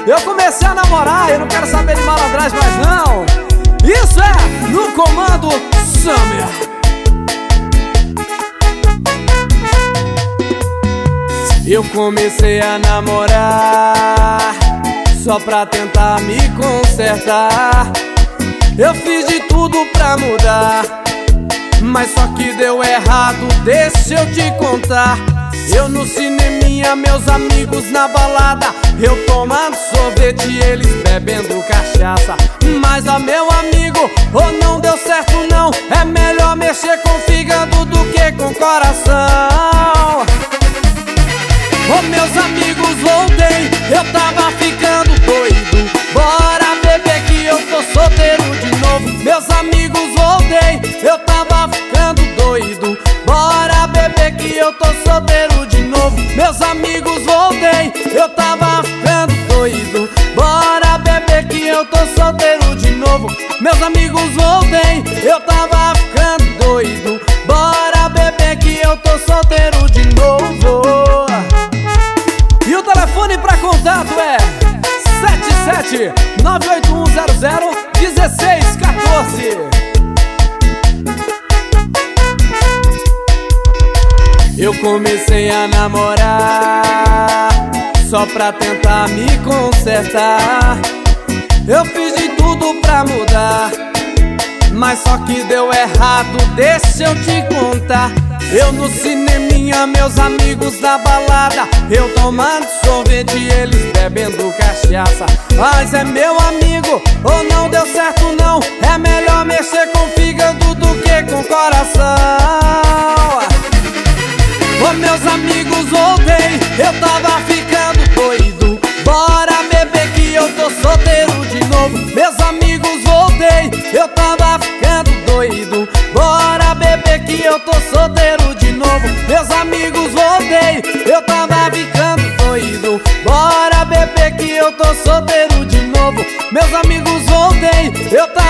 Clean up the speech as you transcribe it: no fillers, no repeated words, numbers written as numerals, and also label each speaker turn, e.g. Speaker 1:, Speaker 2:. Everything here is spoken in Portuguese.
Speaker 1: Eu comecei a namorar, eu não quero saber de malandragem mais não. Isso é no comando Summer. Eu comecei a namorar só pra tentar me consertar. Eu fiz de tudo pra mudar, mas só que deu errado, deixa eu te contar. Eu no cineminha, meus amigos na balada, eu tomando sorvete e eles bebendo cachaça. Mas ó meu amigo, não deu certo não. É melhor mexer com o fígado do que com o coração. Meus amigos, voltei, eu tava ficando doido. Bora beber que eu tô solteiro de novo. Meus amigos, voltei, eu tava ficando doido. Bora beber que eu tô solteiro de novo. Meus amigos, voltei, eu tava ficando doido. Bora beber que eu tô solteiro de novo. Meus amigos, voltei, eu tava ficando doido. Bora beber que eu tô solteiro de novo. E o telefone pra contato é 77-98100-1614. Eu comecei a namorar só pra tentar me consertar. Eu fiz de tudo pra mudar, mas só que deu errado, deixa eu te contar. Eu no cineminha, meus amigos na balada, eu tomando sorvete e eles bebendo cachaça. Mas é meu amigo, não deu certo não. É melhor mexer com o fígado do que com o coração. Meus amigos, voltei, eu tava ficando doido. Bora beber que eu tô solteiro de novo. Meus amigos, voltei, eu tava ficando doido. Bora beber que eu tô solteiro de novo. Meus amigos, voltei, eu tava ficando doido. Bora beber que eu tô solteiro de novo. Meus amigos, voltei, eu tava